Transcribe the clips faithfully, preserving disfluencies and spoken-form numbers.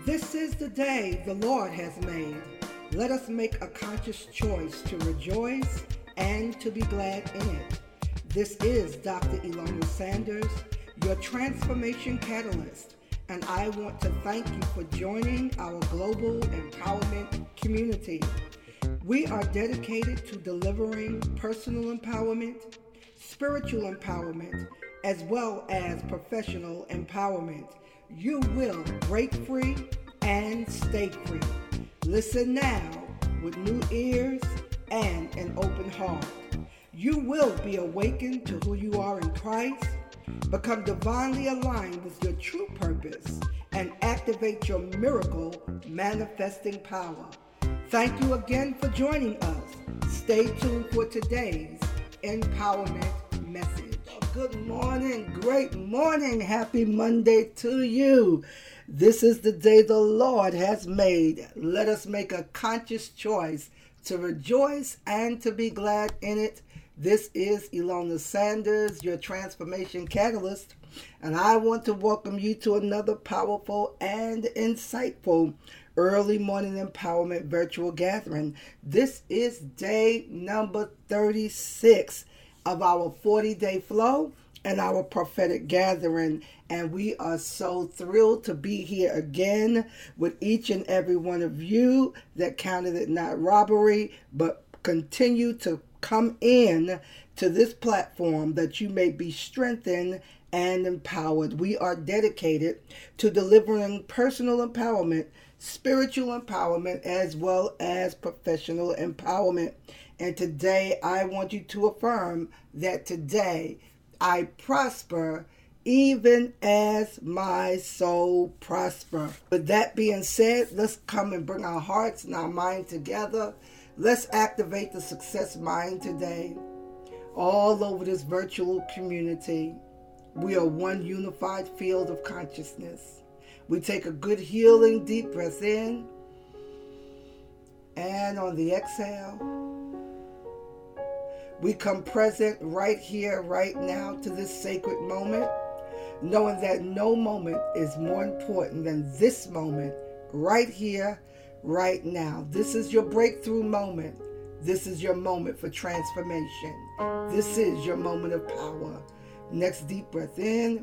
This is the day the Lord has made. Let us make a conscious choice to rejoice and to be glad in it. This is Doctor Ilona Sanders, your transformation catalyst, and I want to thank you for joining our global empowerment community. We are dedicated to delivering personal empowerment, spiritual empowerment, as well as professional empowerment. You will break free and stay free. Listen now with new ears and an open heart. You will be awakened to who you are in Christ, become divinely aligned with your true purpose, and activate your miracle manifesting power. Thank you again for joining us. Stay tuned for today's empowerment message. Good morning, great morning, happy Monday to you. This is the day the Lord has made. Let us make a conscious choice to rejoice and to be glad in it. This is Ilona Sanders, your transformation catalyst, and I want to welcome you to another powerful and insightful early morning empowerment virtual gathering. This is day number thirty-six of our forty-day flow and our prophetic gathering, and we are so thrilled to be here again with each and every one of you that counted it not robbery, but continue to come in to this platform that you may be strengthened and empowered. We are dedicated to delivering personal empowerment, spiritual empowerment, as well as professional empowerment. And today I want you to affirm that today I prosper even as my soul prosper. With that being said, let's come and bring our hearts and our mind together. Let's activate the success mind today. All over this virtual community, we are one unified field of consciousness. We take a good healing deep breath in, and on the exhale, we come present right here, right now to this sacred moment, knowing that no moment is more important than this moment right here, right now. This is your breakthrough moment. This is your moment for transformation. This is your moment of power. Next deep breath in,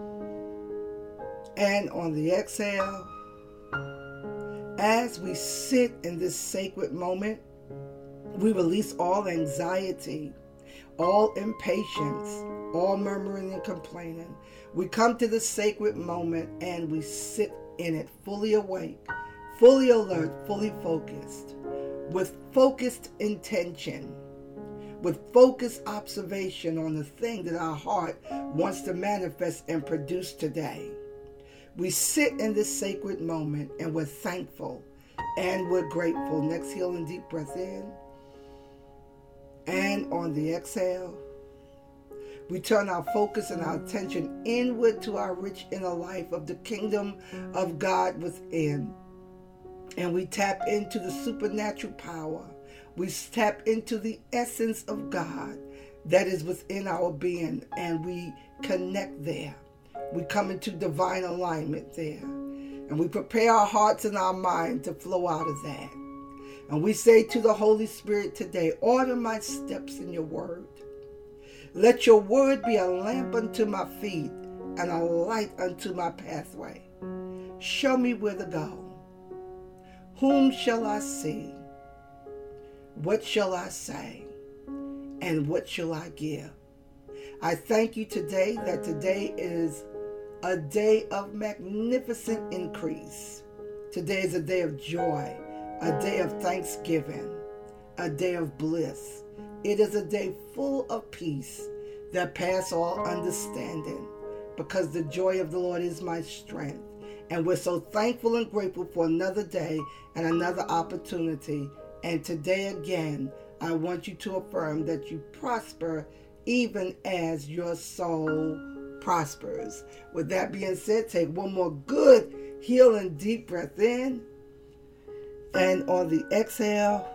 and on the exhale, as we sit in this sacred moment, we release all anxiety, all impatience, all murmuring and complaining. We come to this sacred moment and we sit in it fully awake, fully alert, fully focused, with focused intention, with focused observation on the thing that our heart wants to manifest and produce today. We sit in this sacred moment and we're thankful and we're grateful. Next, healing deep breath in. And on the exhale, we turn our focus and our attention inward to our rich inner life of the kingdom of God within. And we tap into the supernatural power. We tap into the essence of God that is within our being, and we connect there. We come into divine alignment there. And we prepare our hearts and our mind to flow out of that. And we say to the Holy Spirit today, order my steps in your word. Let your word be a lamp unto my feet and a light unto my pathway. Show me where to go. Whom shall I see? What shall I say? And what shall I give? I thank you today that today is a day of magnificent increase. Today is a day of joy. A day of thanksgiving, a day of bliss. It is a day full of peace that pass all understanding, because the joy of the Lord is my strength. And we're so thankful and grateful for another day and another opportunity. And today again, I want you to affirm that you prosper even as your soul prospers. With that being said, take one more good, healing, deep breath in. And on the exhale,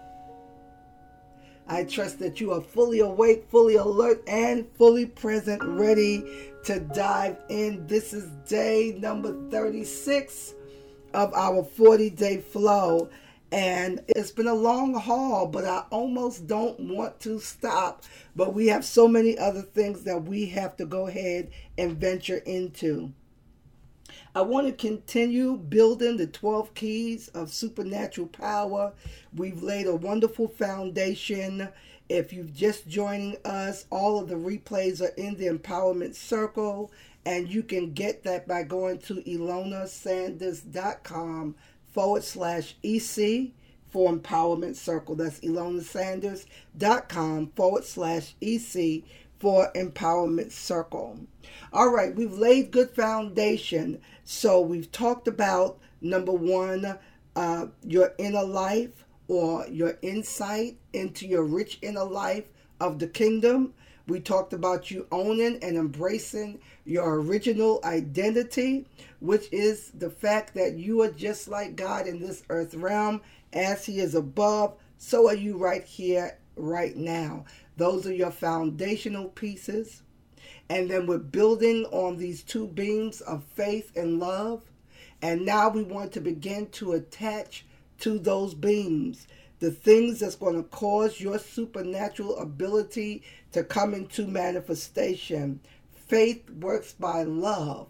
I trust that you are fully awake, fully alert, and fully present, ready to dive in. This is day number thirty-six of our forty-day flow. And it's been a long haul, but I almost don't want to stop. But we have so many other things that we have to go ahead and venture into. I want to continue building the twelve keys of supernatural power. We've laid a wonderful foundation. If you've just joining us, all of the replays are in the Empowerment Circle, and you can get that by going to ilonasanders.com forward slash EC for Empowerment Circle. That's ilonasanders.com forward slash EC for Empowerment Circle. All right, we've laid good foundation. So we've talked about, number one, uh, your inner life, or your insight into your rich inner life of the kingdom. We talked about you owning and embracing your original identity, which is the fact that you are just like God in this earth realm. As he is above, so are you right here, right now. Those are your foundational pieces. And then we're building on these two beams of faith and love. And now we want to begin to attach to those beams the things that's going to cause your supernatural ability to come into manifestation. Faith works by love.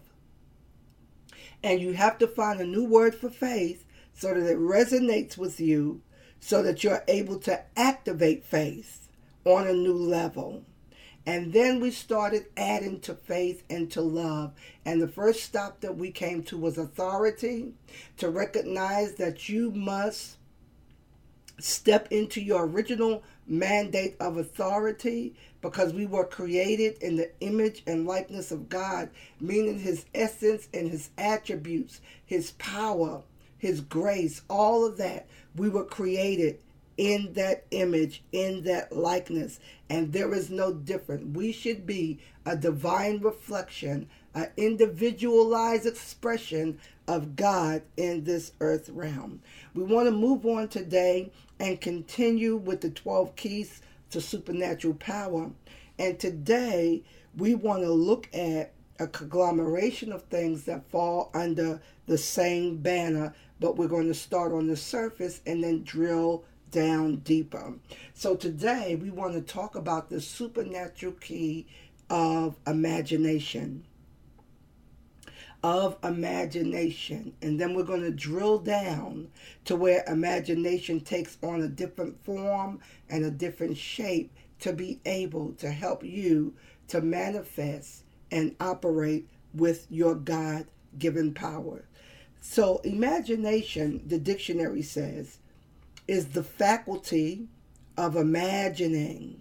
And you have to find a new word for faith so that it resonates with you, so that you're able to activate faith on a new level. And then we started adding to faith and to love. And the first stop that we came to was authority, to recognize that you must step into your original mandate of authority, because we were created in the image and likeness of God, meaning his essence and his attributes, his power, his grace, all of that. We were created in that image, in that likeness, and there is no different. We should be a divine reflection, an individualized expression of God in this earth realm. We want to move on today and continue with the twelve keys to supernatural power. And today we want to look at a conglomeration of things that fall under the same banner, but we're going to start on the surface and then drill down deeper. So today we want to talk about the supernatural key of imagination. Of imagination. And then we're going to drill down to where imagination takes on a different form and a different shape to be able to help you to manifest and operate with your God-given power. So imagination, the dictionary says, is the faculty of imagining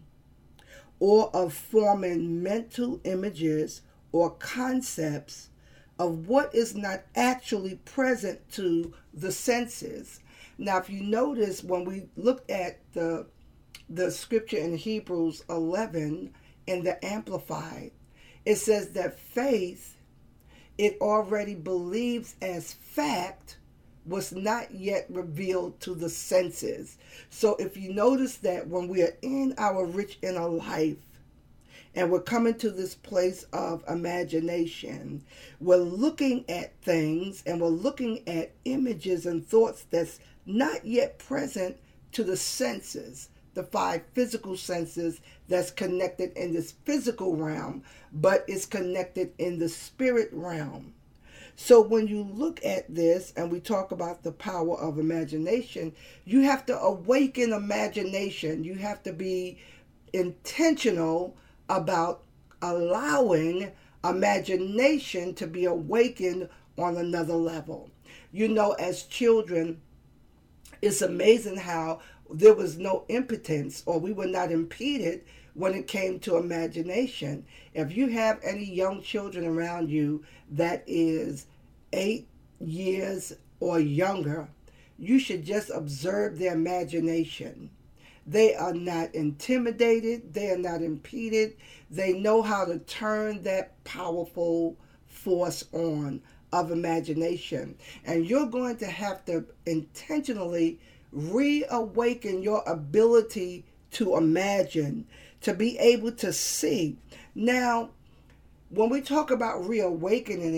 or of forming mental images or concepts of what is not actually present to the senses. Now, if you notice, when we look at the, the scripture in Hebrews eleven in the Amplified, it says that faith, it already believes as fact, was not yet revealed to the senses. So if you notice that when we are in our rich inner life and we're coming to this place of imagination, we're looking at things and we're looking at images and thoughts that's not yet present to the senses, the five physical senses that's connected in this physical realm, but is connected in the spirit realm. So when you look at this and we talk about the power of imagination, you have to awaken imagination. You have to be intentional about allowing imagination to be awakened on another level. You know, as children, it's amazing how there was no impotence, or we were not impeded when it came to imagination. If you have any young children around you that is eight years or younger, you should just observe their imagination. They are not intimidated. They are not impeded. They know how to turn that powerful force on of imagination. And you're going to have to intentionally reawaken your ability to imagine, to be able to see. Now, when we talk about reawakening,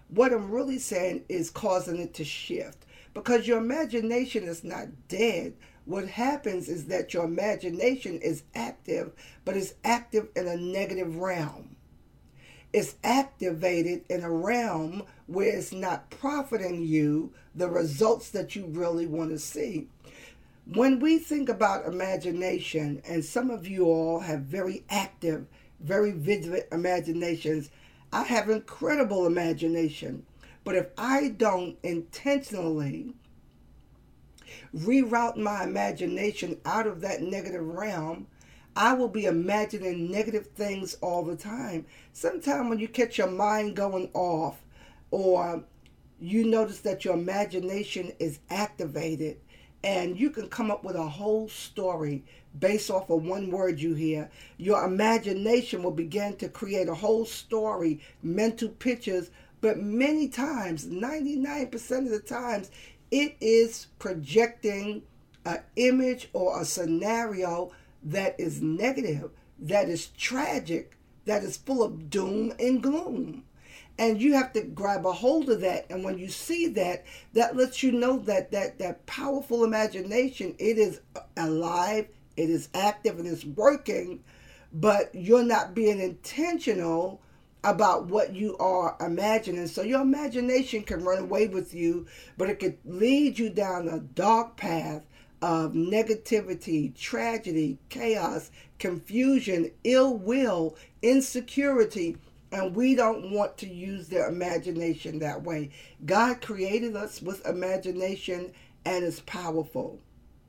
What I'm really saying is causing it to shift, because your imagination is not dead. What happens is that your imagination is active, but it's active in a negative realm. It's activated in a realm where it's not profiting you the results that you really want to see. When we think about imagination, and some of you all have very active, very vivid imaginations, I have incredible imagination. But if I don't intentionally reroute my imagination out of that negative realm, I will be imagining negative things all the time. Sometimes when you catch your mind going off, or you notice that your imagination is activated, and you can come up with a whole story based off of one word you hear, your imagination will begin to create a whole story, mental pictures, but many times, ninety-nine percent of the times, it is projecting an image or a scenario that is negative, that is tragic, that is full of doom and gloom. And you have to grab a hold of that. And when you see that, that lets you know that that, that powerful imagination, it is alive, it is active, and it's working, but you're not being intentional about what you are imagining. So your imagination can run away with you, but it could lead you down a dark path of negativity, tragedy, chaos, confusion, ill will, insecurity. And we don't want to use their imagination that way. God created us with imagination, and it's powerful.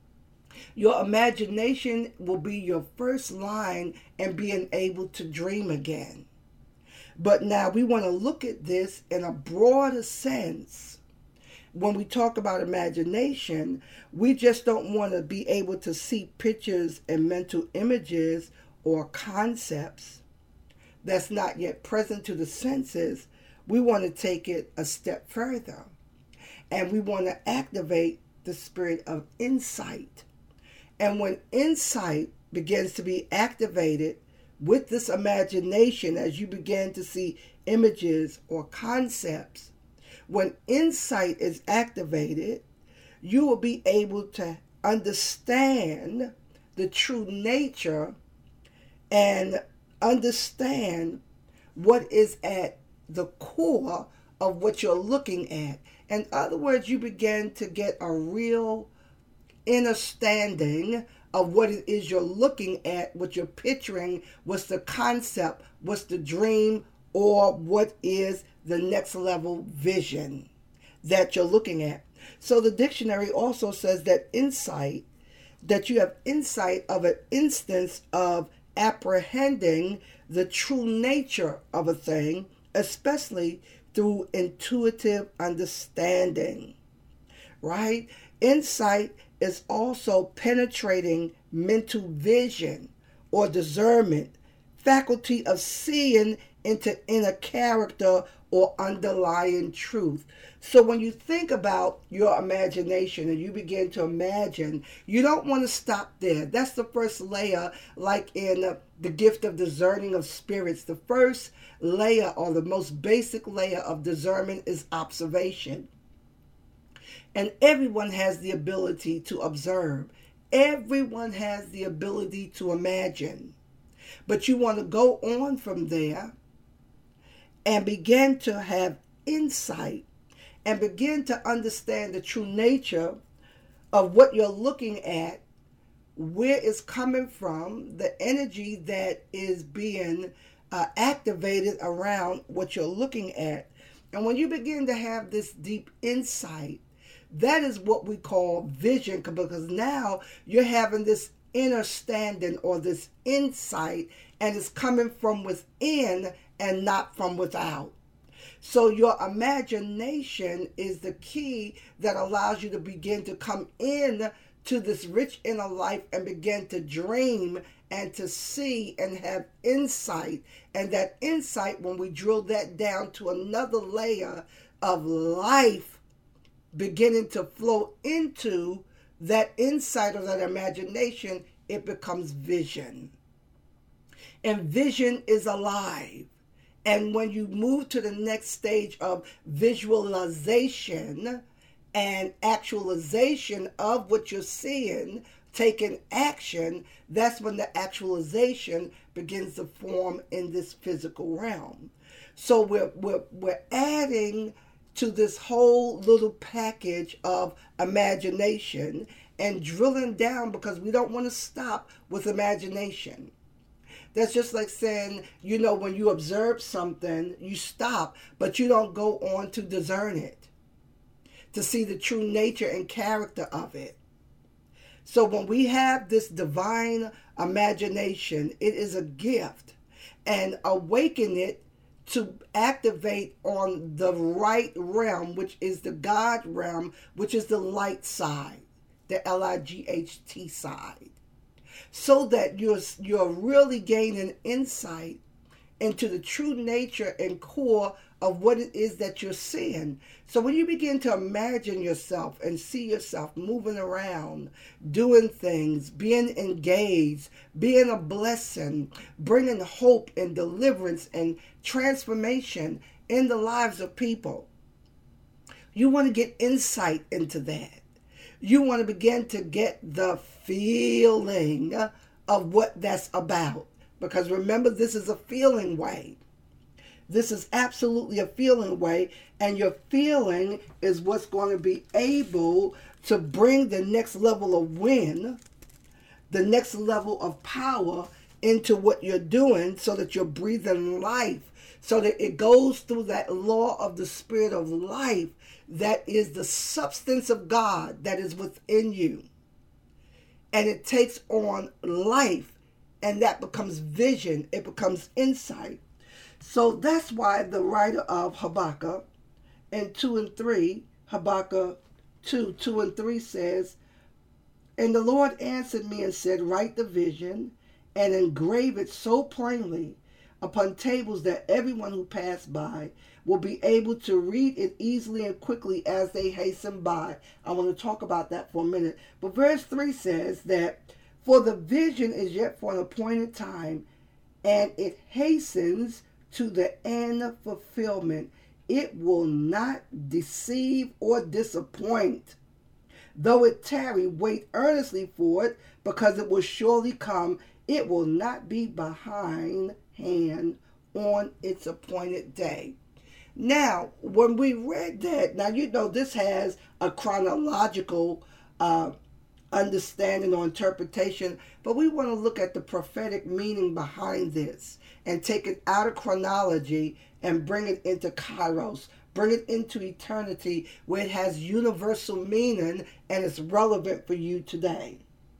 Your imagination will be your first line in being able to dream again. But now we want to look at this in a broader sense. When we talk about imagination, we just don't want to be able to see pictures and mental images or concepts that's not yet present to the senses. We want to take it a step further, and we want to activate the spirit of insight. And when insight begins to be activated with this imagination, as you begin to see images or concepts, when insight is activated, you will be able to understand the true nature and understand what is at the core of what you're looking at. In other words, you begin to get a real understanding of what it is you're looking at, what you're picturing, what's the concept, what's the dream, or what is the next level vision that you're looking at. So the dictionary also says that insight, that you have insight of an instance of apprehending the true nature of a thing, especially through intuitive understanding, right? Insight is also penetrating mental vision or discernment, faculty of seeing into inner character or underlying truth. So when you think about your imagination and you begin to imagine, you don't want to stop there. That's the first layer, like in uh, the gift of discerning of spirits. The first layer, or the most basic layer of discernment, is observation. And everyone has the ability to observe. Everyone has the ability to imagine. But you want to go on from there and begin to have insight and begin to understand the true nature of what you're looking at, where it's coming from, the energy that is being uh, activated around what you're looking at. And when you begin to have this deep insight, that is what we call vision, because now you're having this understanding or this insight, and it's coming from within and not from without. So your imagination is the key that allows you to begin to come in to this rich inner life and begin to dream and to see and have insight. And that insight, when we drill that down to another layer of life beginning to flow into that insight or that imagination, it becomes vision. And vision is alive. And when you move to the next stage of visualization and actualization of what you're seeing, taking action, that's when the actualization begins to form in this physical realm. So we're, we're, we're adding to this whole little package of imagination and drilling down, because we don't want to stop with imagination. That's just like saying, you know, when you observe something, you stop, but you don't go on to discern it, to see the true nature and character of it. So when we have this divine imagination, it is a gift, and awaken it to activate on the right realm, which is the God realm, which is the light side, the L I G H T side, so that you're, you're really gaining insight into the true nature and core of what it is that you're seeing. So when you begin to imagine yourself and see yourself moving around, doing things, being engaged, being a blessing, bringing hope and deliverance and transformation in the lives of people, you want to get insight into that. You want to begin to get the feeling of what that's about. Because remember, this is a feeling way. This is absolutely a feeling way. And your feeling is what's going to be able to bring the next level of win, the next level of power into what you're doing, so that you're breathing life, so that it goes through that law of the spirit of life that is the substance of God that is within you. And it takes on life, and that becomes vision. It becomes insight. So that's why the writer of Habakkuk in two and three, Habakkuk two, two and three says, "And the Lord answered me and said, write the vision and engrave it so plainly upon tables that everyone who passed by will be able to read it easily and quickly as they hasten by." I want to talk about that for a minute. But verse three says that, "For the vision is yet for an appointed time, and it hastens to the end of fulfillment. It will not deceive or disappoint. Though it tarry, wait earnestly for it, because it will surely come. It will not be behindhand on its appointed day." Now, when we read that, now you know this has a chronological uh, understanding or interpretation, but we want to look at the prophetic meaning behind this and take it out of chronology and bring it into Kairos, bring it into eternity, where it has universal meaning and it's relevant for you today.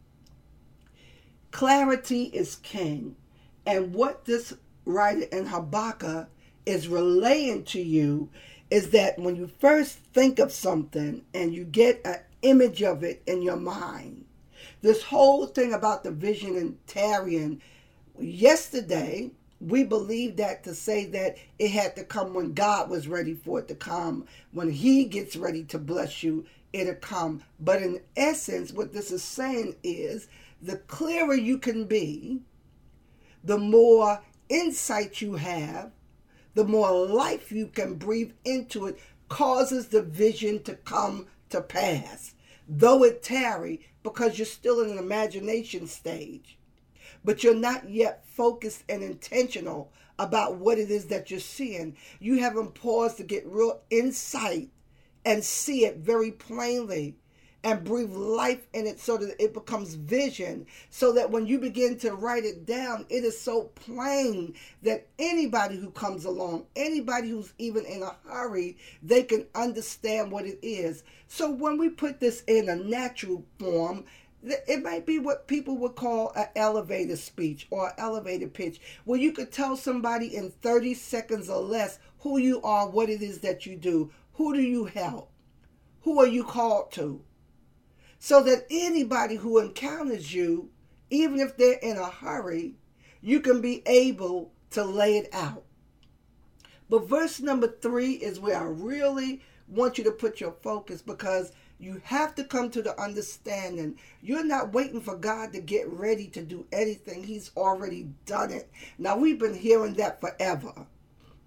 Clarity is king, and what this writer in Habakkuk is relaying to you is that when you first think of something and you get an image of it in your mind, this whole thing about the vision and tarrying, yesterday we believed that to say that it had to come when God was ready for it to come. When he gets ready to bless you, it'll come. But in essence, what this is saying is, the clearer you can be, the more insight you have, the more life you can breathe into it, causes the vision to come to pass. Though it tarry, because you're still in an imagination stage, but you're not yet focused and intentional about what it is that you're seeing. You haven't paused to get real insight and see it very plainly and breathe life in it, so that it becomes vision, so that when you begin to write it down, it is so plain that anybody who comes along, anybody who's even in a hurry, they can understand what it is. So when we put this in a natural form, it might be what people would call an elevator speech or an elevator pitch, where you could tell somebody in thirty seconds or less who you are, what it is that you do, who do you help, who are you called to, so that anybody who encounters you, even if they're in a hurry, you can be able to lay it out. But verse number three is where I really want you to put your focus, because you have to come to the understanding. You're not waiting for God to get ready to do anything. He's already done it. Now, we've been hearing that forever.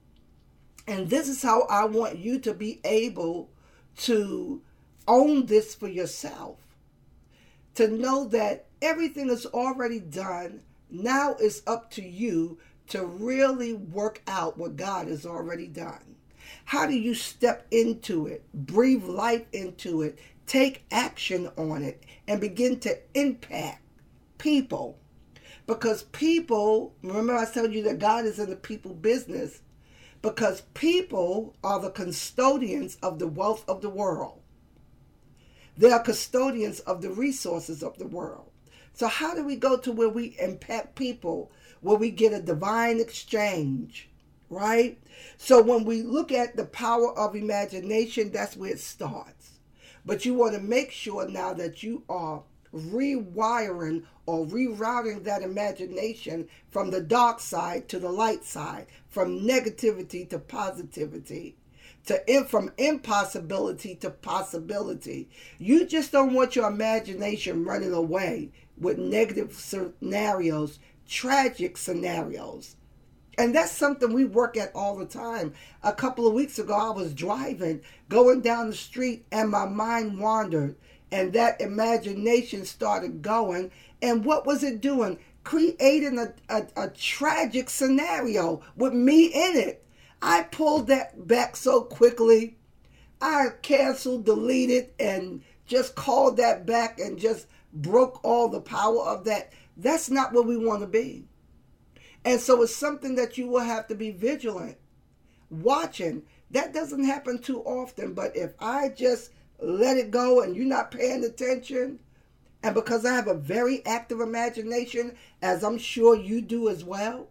And this is how I want you to be able to own this for yourself. To know that everything is already done. Now it's up to you to really work out what God has already done. How do you step into it, breathe life into it, take action on it, and begin to impact people? Because people, remember I told you that God is in the people business, because people are the custodians of the wealth of the world. They are custodians of the resources of the world. So how do we go to where we impact people, where we get a divine exchange, right? So when we look at the power of imagination, that's where it starts. But you want to make sure now that you are rewiring or rerouting that imagination from the dark side to the light side, from negativity to positivity, to in, from impossibility to possibility. You just don't want your imagination running away with negative scenarios, tragic scenarios. And that's something we work at all the time. A couple of weeks ago, I was driving, going down the street, and my mind wandered. And that imagination started going. And what was it doing? Creating a, a, a tragic scenario with me in it. I pulled that back so quickly. I canceled, deleted, and just called that back and just broke all the power of that. That's not where we want to be. And so it's something that you will have to be vigilant, watching. That doesn't happen too often, but if I just let it go and you're not paying attention, and because I have a very active imagination, as I'm sure you do as well,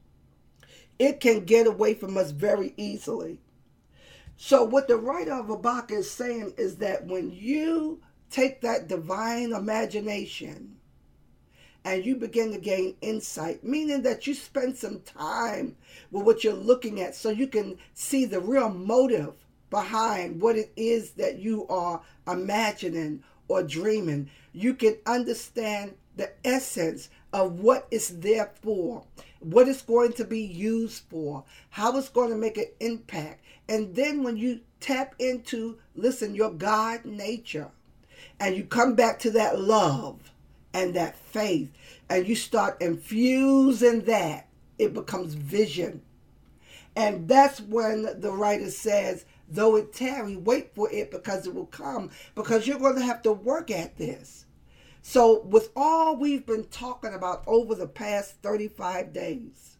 it can get away from us very easily. So what the writer of Habakkuk is saying is that when you take that divine imagination and you begin to gain insight, meaning that you spend some time with what you're looking at so you can see the real motive behind what it is that you are imagining or dreaming. You can understand the essence of what it's there for, what it's going to be used for, how it's going to make an impact. And then when you tap into, listen, your God nature, and you come back to that love and that faith, and you start infusing that, it becomes vision. And that's when the writer says, though it tarry, wait for it because it will come, because you're going to have to work at this. So with all we've been talking about over the past thirty-five days,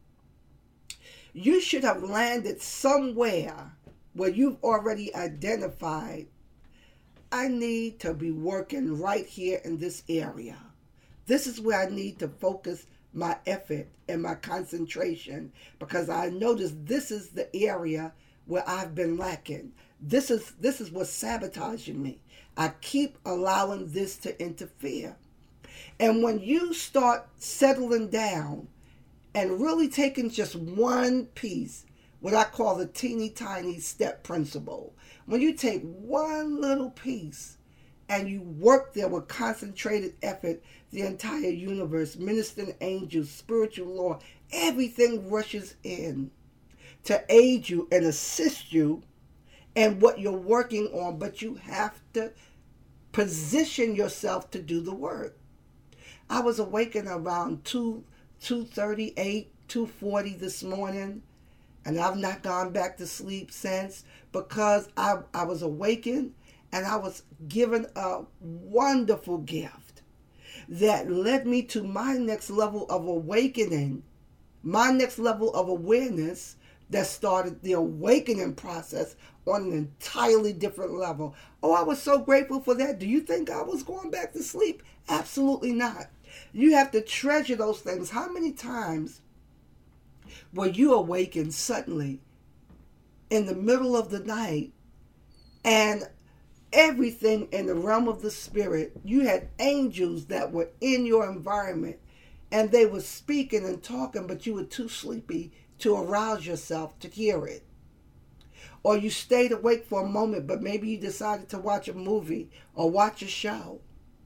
you should have landed somewhere where you've already identified, I need to be working right here in this area. This is where I need to focus my effort and my concentration, because I notice this is the area where I've been lacking. This is this is what's sabotaging me. I keep allowing this to interfere. And when you start settling down and really taking just one piece, what I call the teeny tiny step principle, when you take one little piece and you work there with concentrated effort, the entire universe, ministering angels, spiritual law, everything rushes in to aid you and assist you in what you're working on, but you have to position yourself to do the work. I was awakened around two, two thirty-eight, two forty this morning, and I've not gone back to sleep since, because I, I was awakened and I was given a wonderful gift that led me to my next level of awakening, my next level of awareness that started the awakening process on an entirely different level. Oh, I was so grateful for that. Do you think I was going back to sleep? Absolutely not. You have to treasure those things. How many times were you awakened suddenly in the middle of the night, and everything in the realm of the spirit, you had angels that were in your environment, and they were speaking and talking, but you were too sleepy to arouse yourself to hear it? Or you stayed awake for a moment, but maybe you decided to watch a movie or watch a show.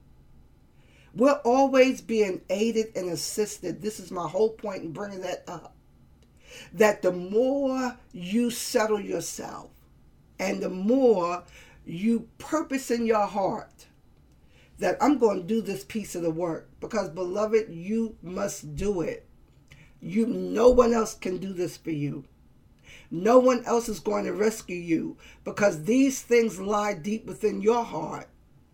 We're always being aided and assisted. This is my whole point in bringing that up. that the more you settle yourself and the more you purpose in your heart that I'm going to do this piece of the work, because beloved, you must do it. You, no one else can do this for you. No one else is going to rescue you, because these things lie deep within your heart.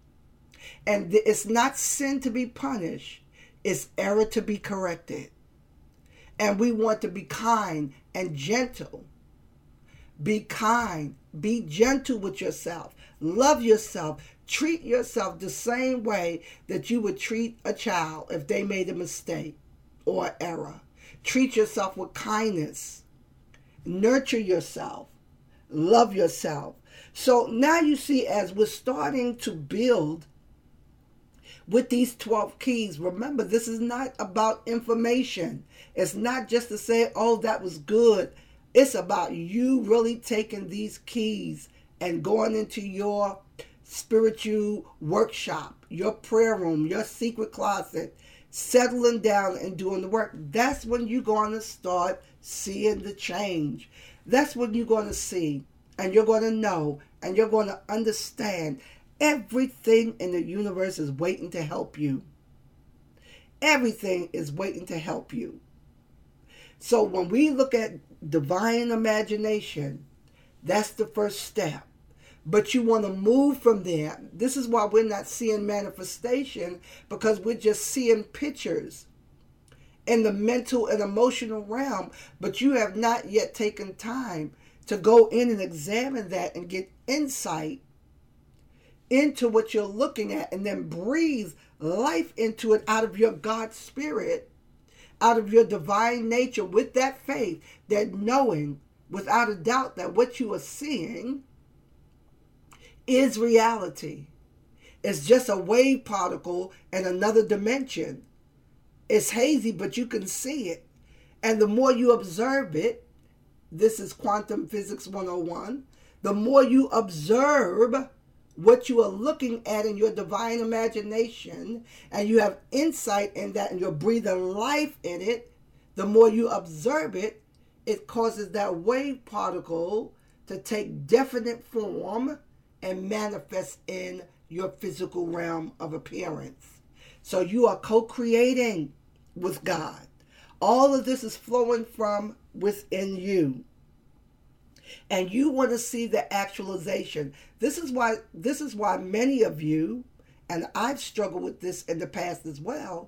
And it's not sin to be punished. It's error to be corrected. And we want to be kind and gentle. Be kind. Be gentle with yourself. Love yourself. Treat yourself the same way that you would treat a child if they made a mistake or error. Treat yourself with kindness. Nurture yourself. Love yourself. So now you see, as we're starting to build with these twelve keys, remember, this is not about information. It's not just to say, oh, that was good. It's about you really taking these keys and going into your spiritual workshop, your prayer room, your secret closet, settling down and doing the work. That's when you're going to start seeing the change. That's when you're going to see, and you're going to know, and you're going to understand. Everything in the universe is waiting to help you. Everything is waiting to help you. So when we look at divine imagination, that's the first step. But you want to move from there. This is why we're not seeing manifestation, because we're just seeing pictures in the mental and emotional realm. But you have not yet taken time to go in and examine that and get insight into what you're looking at, and then breathe life into it out of your God spirit, out of your divine nature, with that faith, that knowing without a doubt that what you are seeing is reality. It's just a wave particle in another dimension. It's hazy, but you can see it. And the more you observe it, this is quantum physics one oh one, the more you observe what you are looking at in your divine imagination, and you have insight in that, and you're breathing life in it, the more you observe it, it causes that wave particle to take definite form and manifest in your physical realm of appearance. So you are co-creating with God. All of this is flowing from within you. And you want to see the actualization. This is why this is why many of you, and I've struggled with this in the past as well,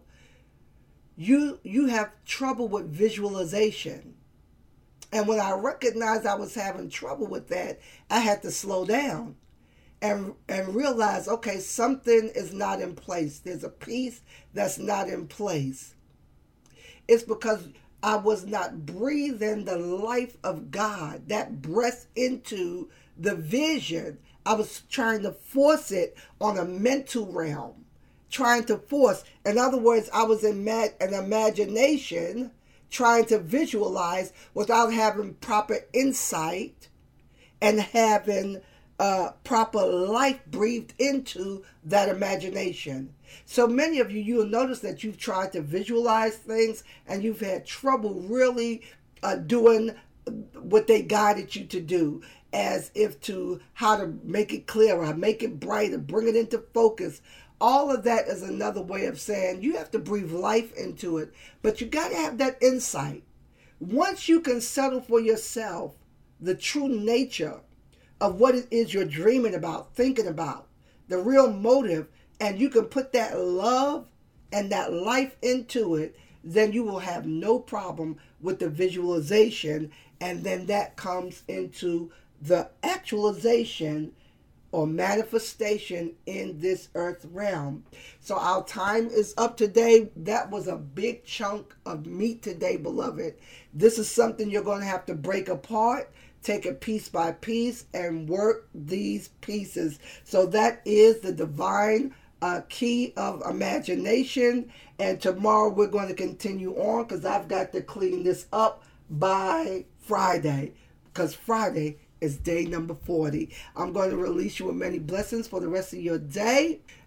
you you have trouble with visualization. And when I recognized I was having trouble with that, I had to slow down and and realize, okay, something is not in place. There's a piece that's not in place. It's because I was not breathing the life of God, that breath into the vision. I was trying to force it on a mental realm, trying to force. In other words, I was in an imagination trying to visualize without having proper insight and having uh, proper life breathed into that imagination. So many of you, you'll notice that you've tried to visualize things and you've had trouble really uh, doing what they guided you to do, as if to how to make it clearer, make it brighter, bring it into focus. All of that is another way of saying you have to breathe life into it, but you got to have that insight. Once you can settle for yourself the true nature of what it is you're dreaming about, thinking about, the real motive, and you can put that love and that life into it, then you will have no problem with the visualization. And then that comes into the actualization or manifestation in this earth realm. So our time is up today. That was a big chunk of meat today, beloved. This is something you're going to have to break apart, take it piece by piece, and work these pieces. So that is the divine Uh, key of imagination. And tomorrow we're going to continue on, because I've got to clean this up by Friday, because Friday is day number forty. I'm going to release you with many blessings for the rest of your day.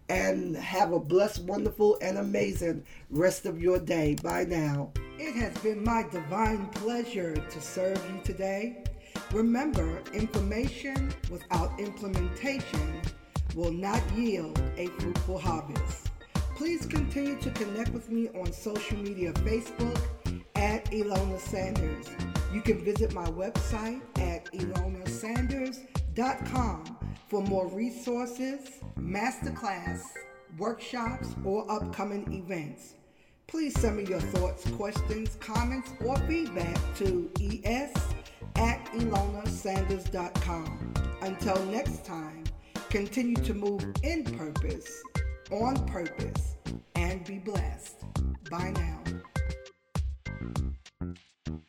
and have a blessed, wonderful, and amazing rest of your day. Bye now. It has been my divine pleasure to serve you today. Remember, information without implementation will not yield a fruitful harvest. Please continue to connect with me on social media, Facebook at Ilona Sanders. You can visit my website at ilona sanders dot com for more resources, masterclass, workshops, or upcoming events. Please send me your thoughts, questions, comments, or feedback to es at ilona sanders dot com. Until next time, continue to move in purpose, on purpose, and be blessed. Bye now.